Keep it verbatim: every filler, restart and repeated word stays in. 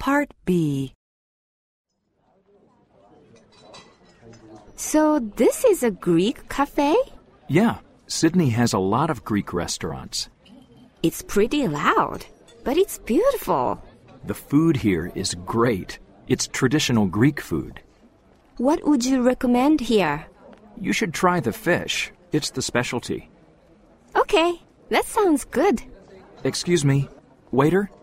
Part B. So this is a Greek cafe? Yeah, Sydney has a lot of Greek restaurants. It's pretty loud, but it's beautiful. The food here is great. It's traditional Greek food. What would you recommend here? You should try the fish. It's the specialty. Okay, that sounds good. Excuse me, waiter?